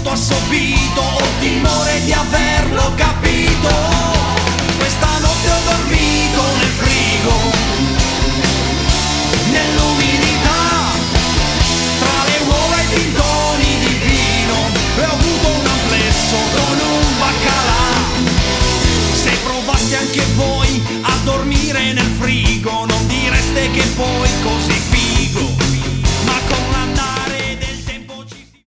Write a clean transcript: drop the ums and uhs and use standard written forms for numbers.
molto assopito, ho timore di averlo capito. Questa notte ho dormito nel frigo, nell'umidità, tra le uova e i pintoni di vino, e ho avuto un amplesso con un baccalà. Se provaste anche voi a dormire nel frigo, non direste che poi